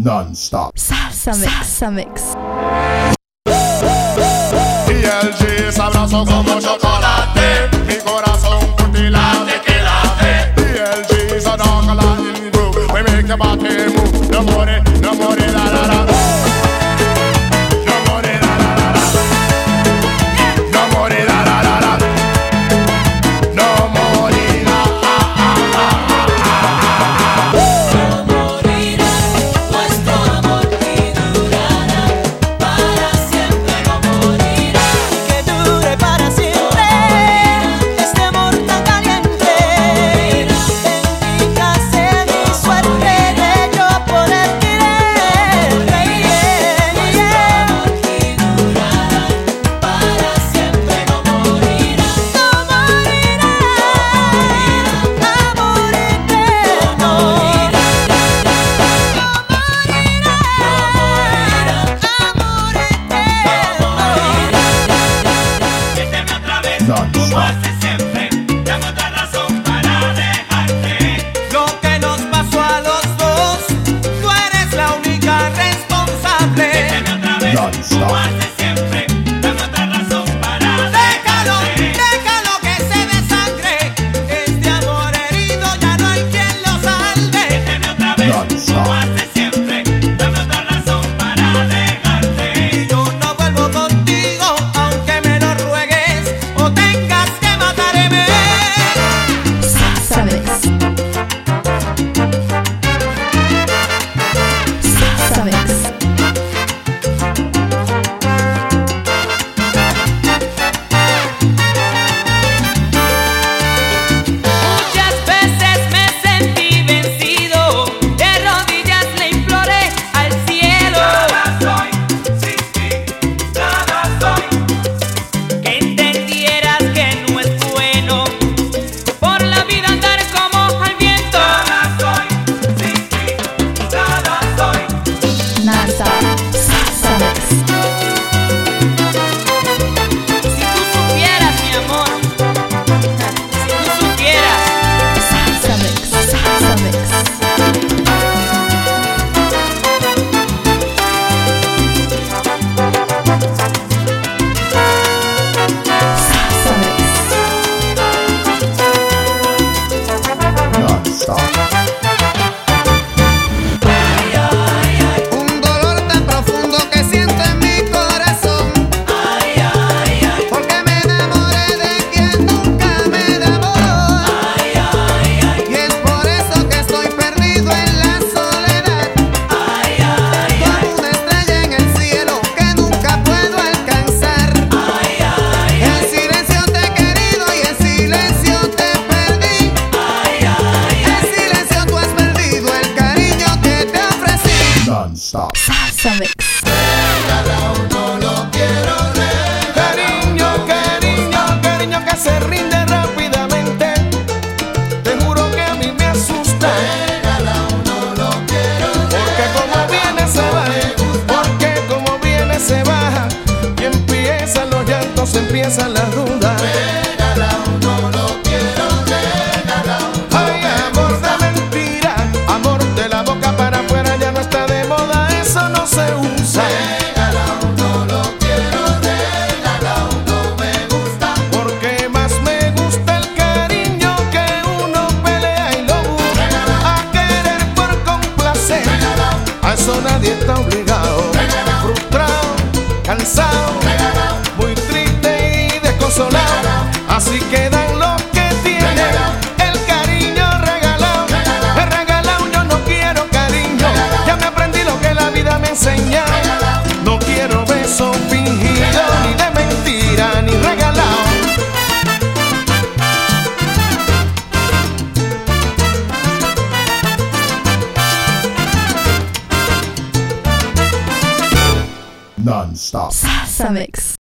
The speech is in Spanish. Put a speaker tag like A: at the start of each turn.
A: Non-stop.
B: Salsa mix.
C: Y el G sabroso como chocolate, mi corazón por ti late que late. Y el G so dark like in groove, we make your body move. No more, la la la. No more, la la la. No more, la la la. No more, la la la.
D: No morirá, nuestro amor y durará para siempre. No morirá,
E: que dure para siempre este amor tan caliente. Bendita sea mi suerte de yo poder querer.
D: nuestro amor y durará para siempre. No morirá,
E: No morirá, amor eterno. No morirá, amor eterno.
D: déjame otra vez como
A: Non-stop.
D: hace siempre. Dame otra razón para dejarte.
E: Lo que nos pasó a los dos, tú eres la única responsable.
D: Déjame otra vez
A: Non-stop.
D: como hace siempre. Dame otra razón para
E: Déjalo,
D: dejarte.
E: déjalo que se desangre. Este amor herido ya no hay quien lo salve.
D: Déjame otra vez
A: Non-stop.
D: como hace siempre. Dame otra razón para dejarte.
E: Y yo no vuelvo contigo, aunque me lo ruegues o tengas que matarme.
B: Salsa mix. Salsa mix.
E: Muchas veces me sentí vencido, de rodillas le imploré al cielo
D: Nada soy, sin ti, nada soy.
E: que entendieras que no es bueno por la vida andar como al viento.
D: Nada soy, sin ti, nada soy.
B: Non-stop. Salsa mix.
E: Si tú supieras, mi amor, si tú supieras.
B: Salsa mix. Salsa mix. Salsa mix.
A: Non-stop.
F: Un dolor tan profundo que siento en mi corazón, porque me enamoré de quien nunca me enamoró. Y es por eso que estoy perdido en la soledad, como una estrella en el cielo que nunca puedo alcanzar. En silencio te he querido y en silencio te perdí. En silencio tú has perdido el cariño que te ofrecí.
A: Non-stop.
B: Salsa mix.
F: Cariño que se rinde rápidamente. Te juro que a mí me asusta. Porque como viene se va, porque como viene se baja. Y empiezan los llantos, empiezan las dudas. Ay, amor de mentira, amor de la boca para afuera ya no está de moda, eso no se usa. Porque más me gusta el cariño que uno pelea y lo busca a querer por complacer. A eso nadie está obligado. Frustrado, cansado, muy triste y desconsolado. Así quedan los que tienen el cariño regalado. He regalado, yo no quiero cariño. Ya me aprendí lo que la vida me enseña. No quiero besos fingidos, ni de mentira, ni regalado.
A: Non-stop.
B: Salsa mix.